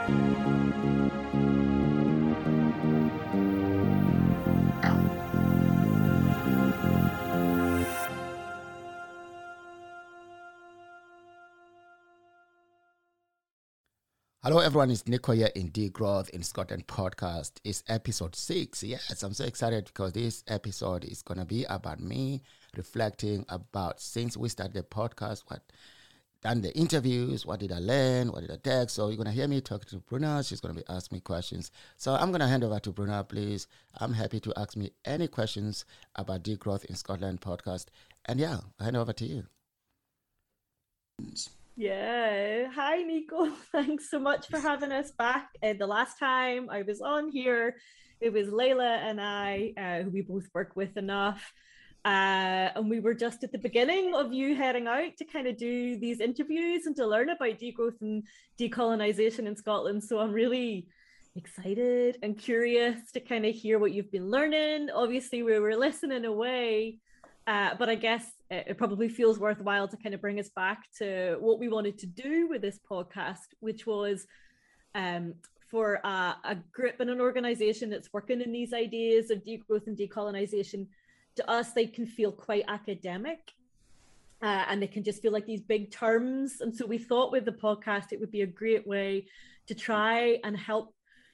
Hello everyone, it's Nico here in Degrowth in Scotland podcast. It's episode 6. Yes, I'm so excited because this episode is going to be about me reflecting about since we started the podcast, what done the interviews, what did I learn, what did I take. So you're going to hear me talk to Bruna. She's going to be asking me questions. So I'm going to hand over to Bruna, please. I'm happy to ask me any questions about Degrowth in Scotland podcast. And yeah, I'll hand over to you. Yeah. Hi, Nico. Thanks so much for having us back. The last time I was on here, it was Layla and I, who we both work with enough. And we were just at the beginning of you heading out to kind of do these interviews and to learn about degrowth and decolonization in Scotland. So I'm really excited and curious to kind of hear what you've been learning. Obviously, we were listening away. But I guess it probably feels worthwhile to kind of bring us back to what we wanted to do with this podcast, which was for a group and an organization that's working in these ideas of degrowth and decolonization. To us, they can feel quite academic and they can just feel like these big terms. And so we thought with the podcast, it would be a great way to try and help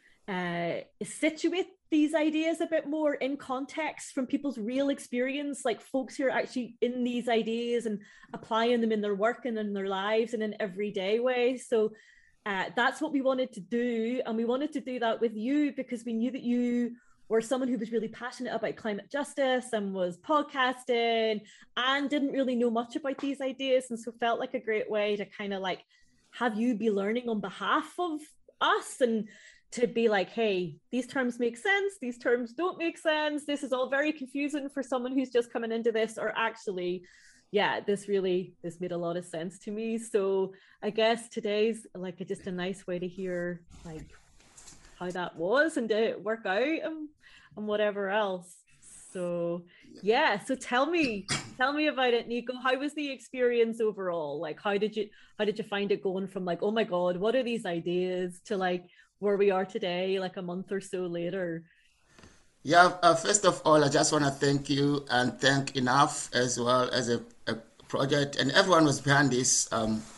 situate these ideas a bit more in context from people's real experience, like folks who are actually in these ideas and applying them in their work and in their lives in an everyday way. So that's what we wanted to do. And we wanted to do that with you because we knew that you were someone who was really passionate about climate justice and was podcasting and didn't really know much about these ideas. And so felt like a great way to kind of like have you be learning on behalf of us and to be like, hey, these terms make sense, these terms don't make sense, this is all very confusing for someone who's just coming into this, or actually, yeah, this made a lot of sense to me. So I guess today's like just a nice way to hear like how that was and to work out and whatever else. So yeah, so tell me about it, Nico. How was the experience overall? Like how did you find it going from like, oh my God, what are these ideas, to like where we are today, like a month or so later? Yeah, first of all, I just want to thank you and thank Enough as well as a project and everyone was behind this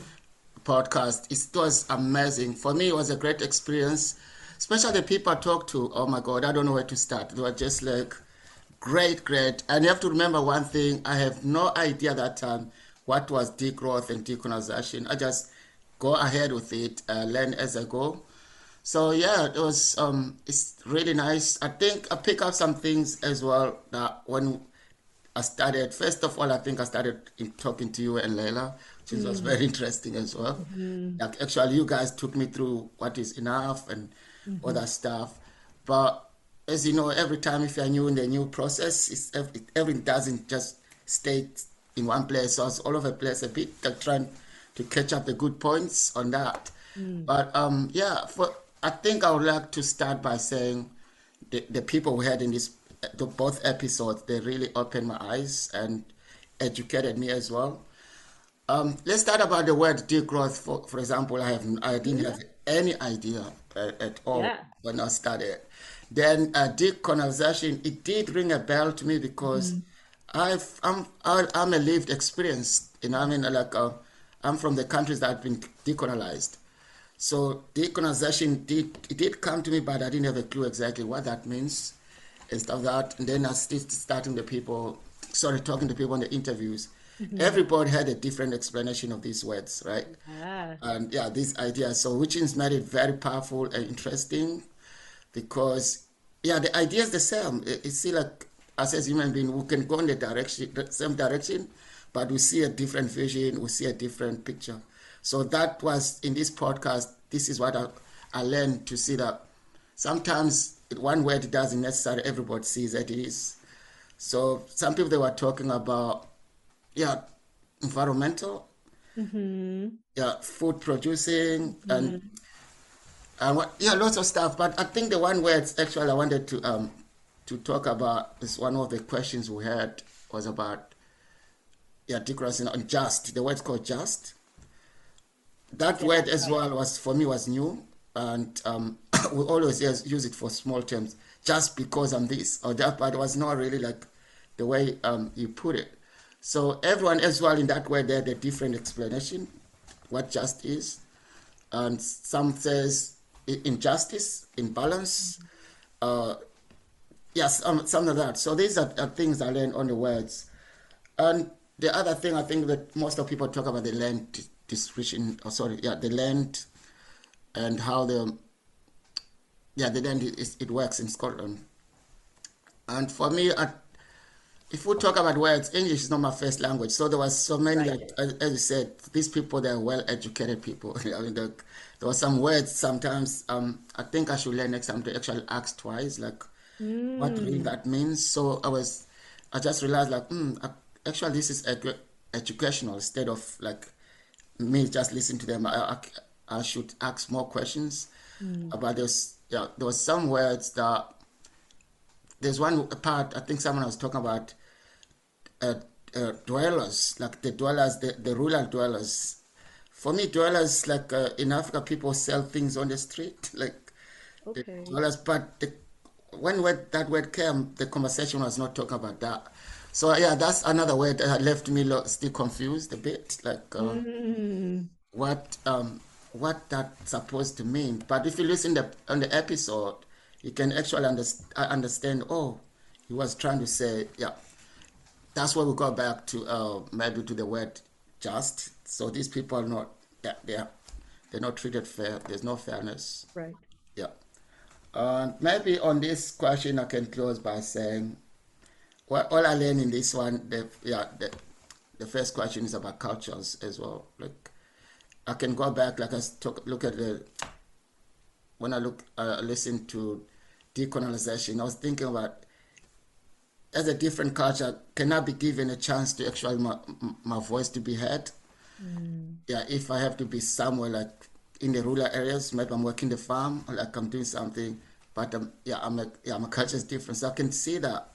podcast. It was amazing. For me, it was a great experience, especially the people I talked to. Oh my God, I don't know where to start. They were just like, great. And you have to remember one thing, I have no idea that time what was degrowth and decolonization. I just go ahead with it, learn as I go. So yeah, it was it's really nice. I think I pick up some things as well that when I started, first of all, I think I started in talking to you and Leila, which was very interesting as well. Like actually you guys took me through what is enough and all that stuff. But as you know, every time if you're new in the new process, everything doesn't just stay in one place. So I was all over the place a bit, like trying to catch up the good points on that. But yeah, I think I would like to start by saying the people we had in both episodes, they really opened my eyes and educated me as well. Let's start about the word degrowth. For example, I didn't have any idea at all when I started. Then decolonization, it did ring a bell to me because I'm a lived experience. You know, I mean, like I'm from the countries that have been decolonized. So decolonization did come to me, but I didn't have a clue exactly what that means and stuff like that. And then I started talking to people in the interviews. Everybody had a different explanation of these words, right? And yeah, these ideas. So which is made it very powerful and interesting because yeah, the idea is the same. It's still like us as human beings, we can go in the same direction, but we see a different vision, we see a different picture. So that was in this podcast, this is what I learned to see that sometimes one word doesn't necessarily everybody sees it is. So some people, they were talking about, environmental, food producing, and lots of stuff. But I think the one word actually I wanted to talk about is one of the questions we had was about decreasing on just. The word's called just. That word as well was for me was new. and we always use it for small terms, just because I'm this or that, but it was not really like the way you put it. So everyone as well in that way, they had a different explanation what just is, and some says injustice, imbalance, yes, something like that. So these are things I learned on the words. And the other thing I think that most of people talk about the land distribution, the land and how the land it works in Scotland. And for me, if we talk about words, English is not my first language. So there was so many, Right. like, as you said, these people, they're well-educated people. I mean, there were some words sometimes, I think I should learn next time to actually ask twice, like, what really Mm. that means. So I just realized, like, actually, this is educational instead of, like, me just listening to them. I should ask more questions Mm. about this. Yeah, there was some words that, there's one part, I think someone was talking about uh, dwellers, like the dwellers, the rural dwellers. For me, dwellers, like in Africa, people sell things on the street, like the Okay. dwellers. But when that word came, the conversation was not talking about that. So yeah, that's another word that left me still confused a bit, like Mm. what what that's supposed to mean. But if you listen on the episode, you can actually understand. Oh, he was trying to say, yeah, that's why we go back to maybe to the word just. So these people are not, yeah, they're not treated fair. There's no fairness. Right. Yeah. And maybe on this question, I can close by saying, well, all I learned in this one, the first question is about cultures as well. Like, I can go back, like look at when I listen to decolonization, I was thinking about, as a different culture, can I be given a chance to actually my voice to be heard? Mm. Yeah, if I have to be somewhere like in the rural areas, maybe I'm working the farm or like I'm doing something, but my culture is different, so I can see that.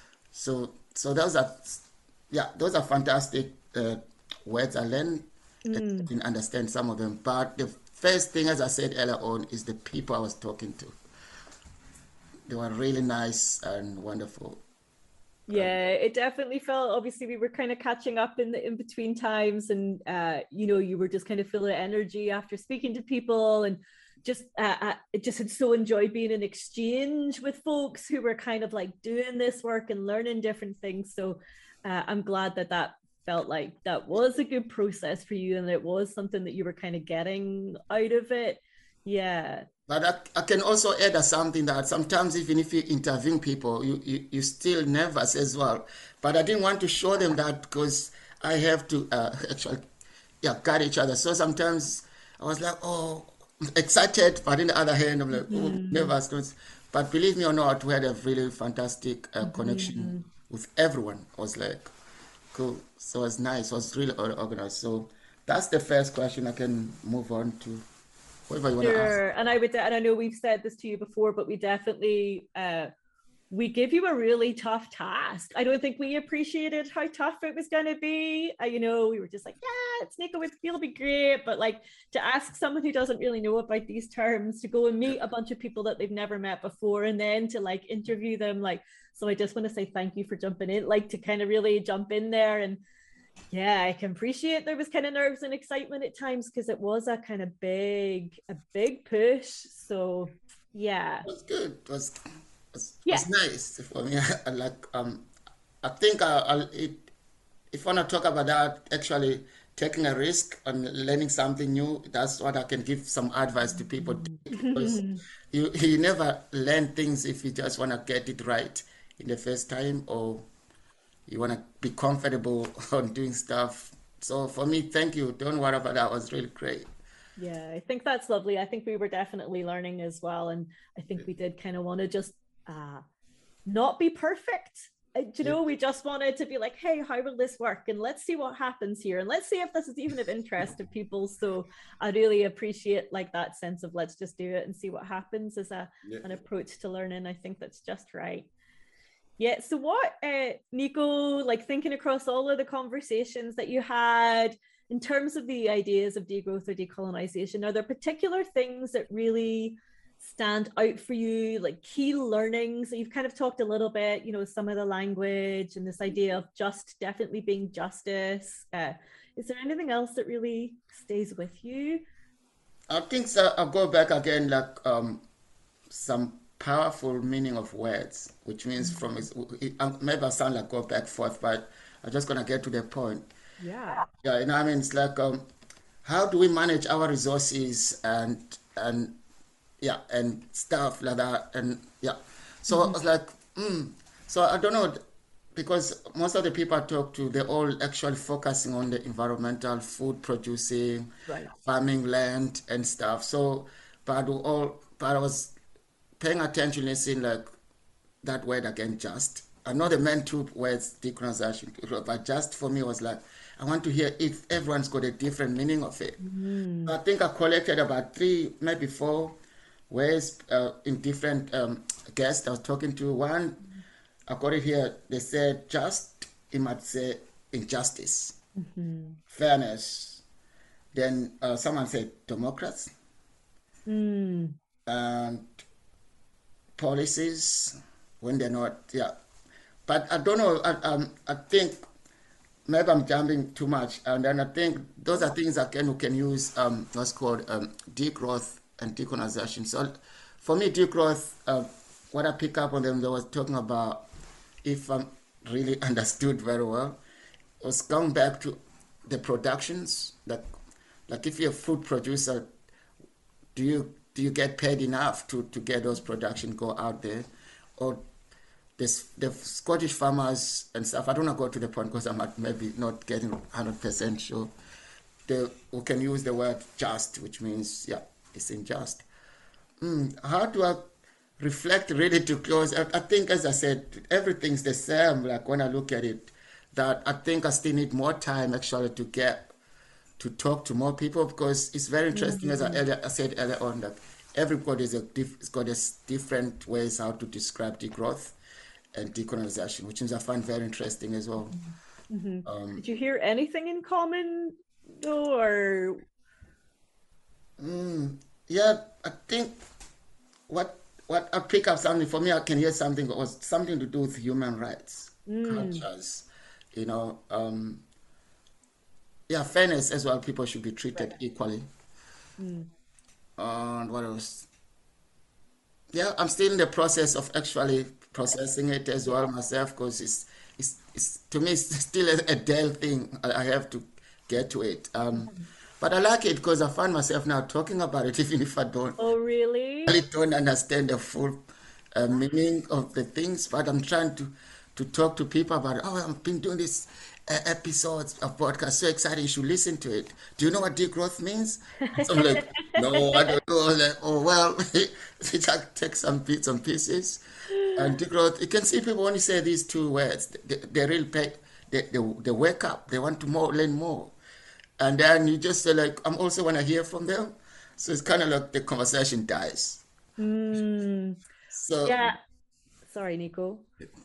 So those are fantastic words I learned. I Mm. didn't understand some of them, but the first thing, as I said earlier on, is the people I was talking to. They were really nice and wonderful. Yeah, it definitely felt, obviously we were kind of catching up in the in between times, and you were just kind of full of energy after speaking to people, and just it just had so enjoyed being in exchange with folks who were kind of like doing this work and learning different things. So I'm glad that that felt like that was a good process for you, and it was something that you were kind of getting out of it. Yeah. But I can also add something that sometimes even if you interview people, you still nervous as well. But I didn't want to show them that because I have to actually, yeah, guide each other. So sometimes I was like, oh, excited, but on the other hand, I'm like, oh, Mm-hmm. nervous. But believe me or not, we had a really fantastic connection Mm-hmm. with everyone. I was like, cool. So it was nice. It was really organized. So that's the first question. I can move on to whatever you want to ask. Sure. And and I know we've said this to you before, but we definitely we give you a really tough task. I don't think we appreciated how tough it was going to be. We were just like, yeah, it's Nico, it'll be great. But like, to ask someone who doesn't really know about these terms to go and meet a bunch of people that they've never met before, and then to like interview them, like, so I just want to say thank you for jumping in, like to kind of really jump in there. And yeah, I can appreciate there was kind of nerves and excitement at times because it was a big push. So yeah. Was good. Yeah. Was nice for me. I like I think if I want to talk about that, actually taking a risk and learning something new, that's what I can give some advice to people because you never learn things if you just want to get it right in the first time or you want to be comfortable on doing stuff. So for me, thank you. Don't worry about that. It was really great. Yeah, I think that's lovely. I think we were definitely learning as well. And I think we did kind of want to just uh, not be perfect. Yeah. We just wanted to be like, hey, how will this work? And let's see what happens here. And let's see if this is even of interest to people. So I really appreciate like that sense of let's just do it and see what happens as Yeah. an approach to learning. I think that's just right. Yeah. So what, Nico, like thinking across all of the conversations that you had, in terms of the ideas of degrowth or decolonization, are there particular things that really stand out for you, like key learnings? You've kind of talked a little bit, some of the language and this idea of just definitely being justice. Is there anything else that really stays with you? I think so. I'll go back again, like some powerful meaning of words, which means maybe I sound like go back forth, but I'm just gonna get to the point. Yeah. Yeah, I mean, it's like how do we manage our resources and yeah, and stuff like that, and yeah. So I was like, so I don't know, because most of the people I talk to, they're all actually focusing on the environmental, food producing, Right. farming land and stuff. So, but I was paying attention, listening, like that word again, just. I know the main two words, decolonization, but just for me was like, I want to hear if everyone's got a different meaning of it. So I think I collected about three, maybe four words in different guests I was talking to. One, I got it here, they said just, you might say injustice, fairness. Then someone said democrats Mm. and policies when they're not, yeah. But I don't know, I think maybe I'm jumping too much. And then I think those are things that we can use what's called degrowth and decolonization. So for me, degrowth, what I pick up on them, they was talking about, if I really understood very well, was going back to the productions. Like if you're a food producer, do you get paid enough to get those production go out there? Or the Scottish farmers and stuff, I don't want to go to the point because I'm maybe not getting 100% sure. We can use the word just, which means, yeah, it's unjust. How do I reflect really to close? I think, as I said, everything's the same. Like when I look at it, that I think I still need more time actually to talk to more people, because it's very interesting, as I said earlier on, that everybody's got a different ways how to describe degrowth and decolonization, which is I find very interesting as well. Did you hear anything in common though, or Yeah, I think what I pick up something for me, I can hear something that was something to do with human rights, cultures, you know, yeah, fairness as well. People should be treated equally. And what else? Yeah, I'm still in the process of actually processing it as well myself, because it's to me it's still a Dell thing. I have to get to it. But I like it because I find myself now talking about it, even if I don't oh really? really don't understand the full meaning of the things. But I'm trying to talk to people about it. Oh, I've been doing this episodes of podcast. So excited! You should listen to it. Do you know what degrowth means? So I'm like, no, I don't know. Like, oh well, take some bits and pieces. And degrowth, you can see people when you say these two words, they really pay, they wake up. They want to learn more. And then you just say like, I'm also want to hear from them. So it's kind of like the conversation dies. Mm, So yeah. Sorry, Nico.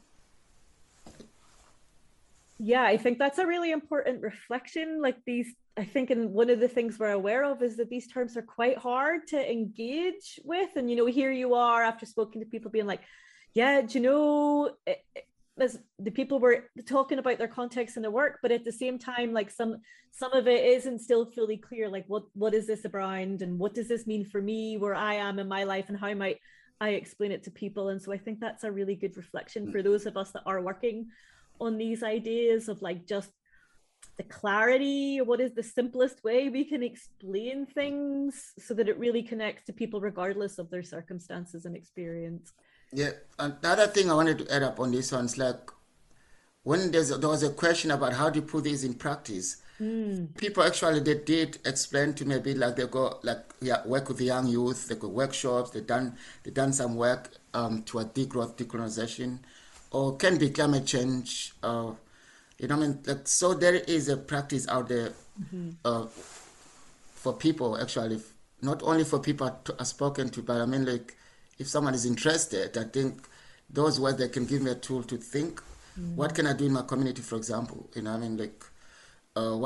Yeah, I think that's a really important reflection. Like these, I think, and one of the things we're aware of is that these terms are quite hard to engage with. And, here you are after speaking to people being like, yeah, do you know, as the people were talking about their context and their work, but at the same time, like some of it isn't still fully clear. Like what is this around, and what does this mean for me, where I am in my life, and how might I explain it to people? And so I think that's a really good reflection for those of us that are working on these ideas of like just the clarity, what is the simplest way we can explain things so that it really connects to people regardless of their circumstances and experience. yeah, and the other thing I wanted to add up on this one is like when there was a question about how do you put this in practice. People actually they did explain to me a bit, like they go like, yeah, work with the young youth, they go workshops, they done some work toward degrowth, decolonization, or can be climate change. I mean, like, so there is a practice out there uh, for people actually, not only for people I've spoken to, but I mean, like, if someone is interested, I think those words they can give me a tool to think, what can I do in my community, for example? I mean, like, what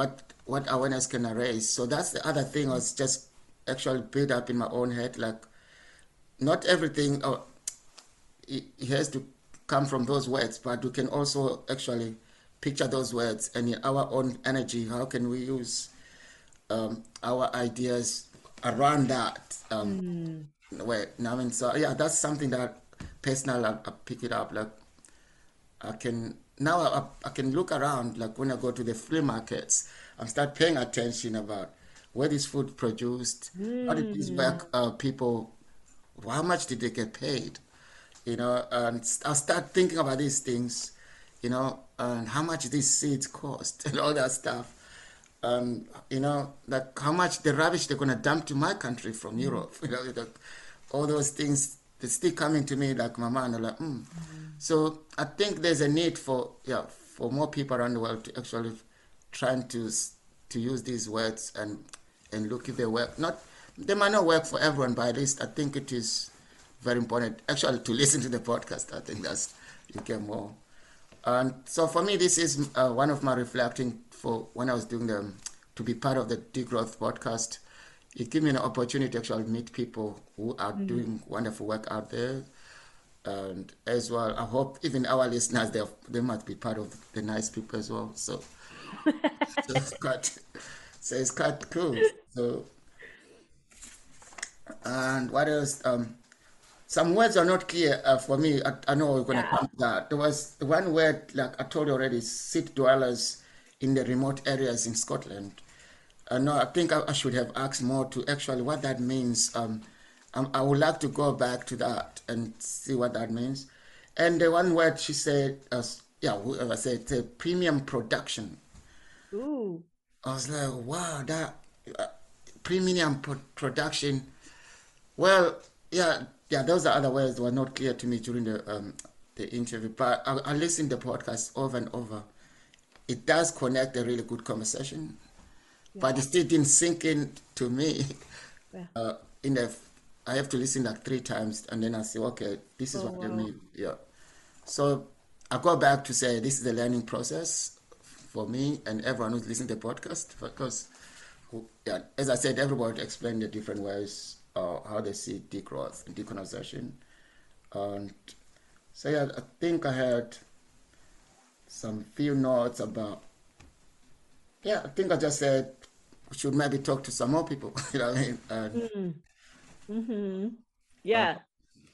what awareness can raise. So that's the other thing I was just actually built up in my own head. Like, not everything it has to come from those words, but we can also actually picture those words and in our own energy. How can we use our ideas around that? Where, I mean, so yeah, that's something that personally I pick it up. Like, I can now I can look around, like when I go to the flea markets and start paying attention about where this food produced, how did these work people, how much did they get paid, and I'll start thinking about these things, and how much these seeds cost and all that stuff. Like how much the rubbish they're gonna dump to my country from Europe, all those things they still coming to me like my mind. I'm like, So I think there's a need for more people around the world to actually trying to use these words and look if they work. Not they might not work for everyone, but at least I think it is very important actually to listen to the podcast. I think that's you get more. And so for me, this is one of my reflecting for when I was doing to be part of the Degrowth podcast. It gave me an opportunity to actually meet people who are doing wonderful work out there. And as well, I hope even our listeners, they might be part of the nice people as well. So, it's quite cool. So, and what else? Some words are not clear for me. I know we're going to Yeah. come to that. There was one word, like I told you already, seed dwellers in the remote areas in Scotland. No, I think I should have asked more to actually what that means. I would like to go back to that and see what that means. And the one word she said, whoever said, it's a premium production. Ooh. I was like, wow, that premium production. Well, yeah, those are other words that were not clear to me during the interview. But I listened to the podcast over and over. It does connect a really good conversation, but Yeah. it still didn't sink in to me. Yeah. In the I have to listen like 3 times, and then I say, okay, this is Oh what they wow. mean. Yeah. So I go back to say this is a learning process for me and everyone who's listening to the podcast because, yeah, as I said, everybody explained the different ways how they see degrowth and decolonization. And so yeah, I think I had some few notes about. Yeah, I think I just said we should maybe talk to some more people. You know what I mean? And Mm-hmm. uh, Yeah.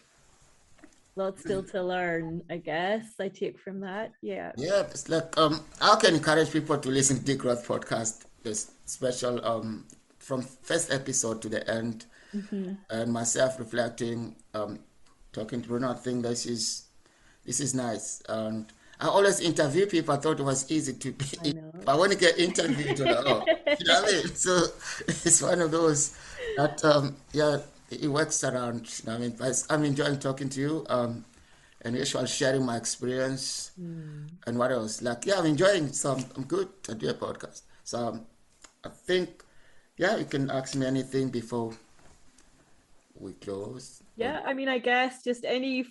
Lots still to learn, I guess. I take from that. Yeah. yeah, it's like I can encourage people to listen to Degrowth podcast. This special from first episode to the end, Mm-hmm. and myself reflecting, talking to Bruno. I think this is nice. And I always interview people. I thought it was easy to be. I If know. I want to get interviewed, you know what I mean? So it's one of those that yeah, it works around. You know what I mean, but I'm enjoying talking to you. And usually sharing my experience Mm. and what else. Like yeah, I'm enjoying. So I'm good to do a podcast. So I think yeah, you can ask me anything before we close. Or, Yeah, I mean, I guess just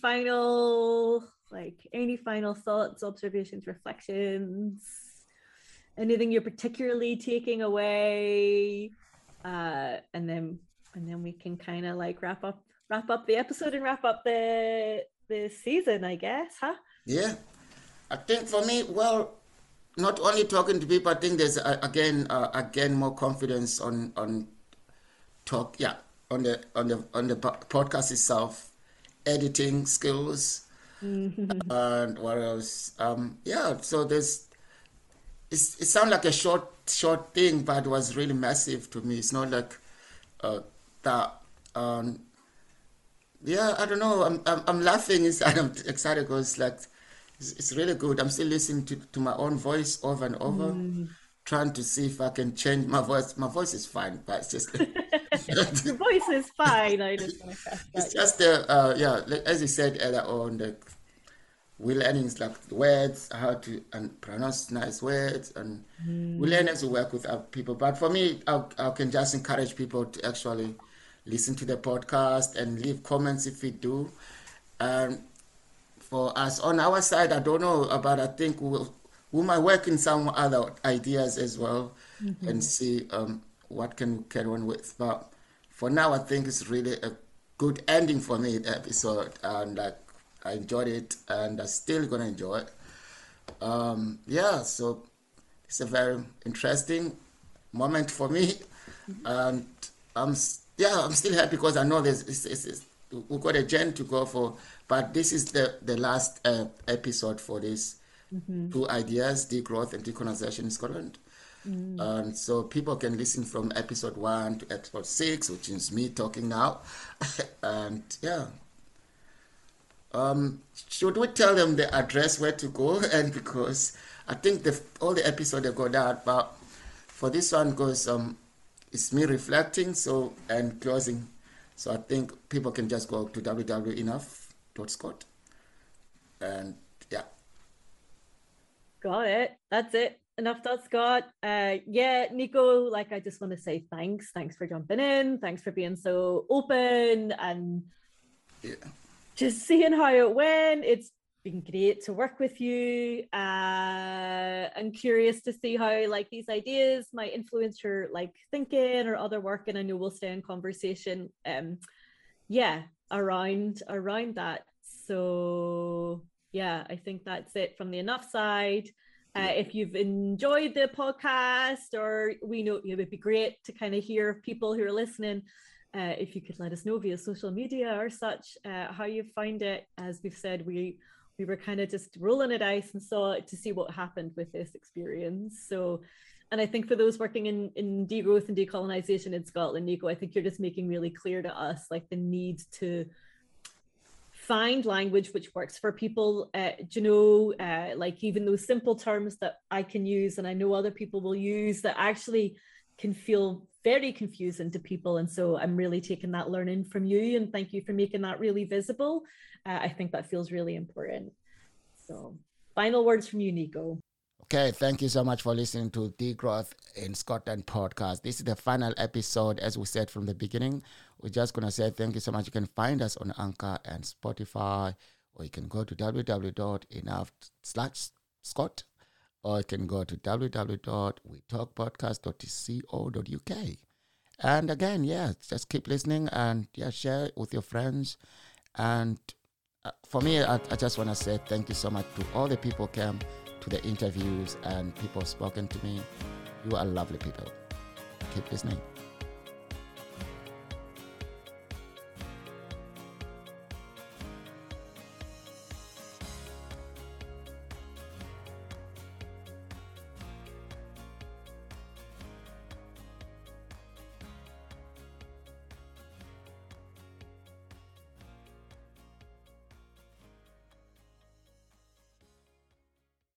any final thoughts, observations, reflections, anything you're particularly taking away, and then we can kind of like wrap up the episode and wrap up the season, I guess, huh? yeah, I think for me, well, not only talking to people, I think there's again more confidence on talk. Yeah, on the podcast itself, editing skills, and what else? Yeah. So it sounds like a short thing, but it was really massive to me. It's not like that. Um, yeah, I don't know. I'm laughing inside. I'm excited because like it's really good. I'm still listening to my own voice over and over, Mm. trying to see if I can change my voice. My voice is fine, but it's just Your voice is fine. I just want to stress it's that. Yeah. just the yeah, like, as you said earlier on, like we learning like words, how to and pronounce nice words, and we learn Mm. as we work with other people. But for me, I can just encourage people to actually listen to the podcast and leave comments if we do. And for us on our side, I don't know, but I think we might work in some other ideas as well and see what can we carry on with. But for now, I think it's really a good ending for me, the episode, and like I enjoyed it, and I'm still gonna enjoy it. So it's a very interesting moment for me, and I'm still happy because I know we've got a journey to go for, but this is the last episode for this two ideas: degrowth and decolonization in Scotland. And so people can listen from episode 1 to episode 6, which is me talking now. And should we tell them the address where to go? And because I think all the episodes have got out, but for this one, because it's me reflecting and closing. So I think people can just go to www.enough.scot. And got it. That's it. Enough.scot. Nico, like I just want to say thanks for jumping in, thanks for being so open and just seeing how it went. It's been great to work with you. I'm curious to see how like these ideas might influence your like thinking or other work, and I know we'll stay in conversation around that. So I think that's it from the Enough side. If you've enjoyed the podcast, or we know it would be great to kind of hear people who are listening, if you could let us know via social media or such, how you find it. As we've said, we were kind of just rolling the dice and saw to see what happened with this experience. So, and I think for those working in degrowth and decolonization in Scotland, Nico, I think you're just making really clear to us like the need to find language which works for people, like even those simple terms that I can use and I know other people will use that actually can feel very confusing to people. And so I'm really taking that learning from you, and thank you for making that really visible. I think that feels really important. So final words from you, Nico. Okay, thank you so much for listening to Degrowth in Scotland podcast. This is the final episode. As we said from the beginning, we're just going to say thank you so much. You can find us on Anchor and Spotify, or you can go to www.enough/Scot, or you can go to www.wetalkpodcast.co.uk. And again, just keep listening and share it with your friends. And for me, I just want to say thank you so much to all the people who came to the interviews and people spoken to me. You are lovely people. Keep listening.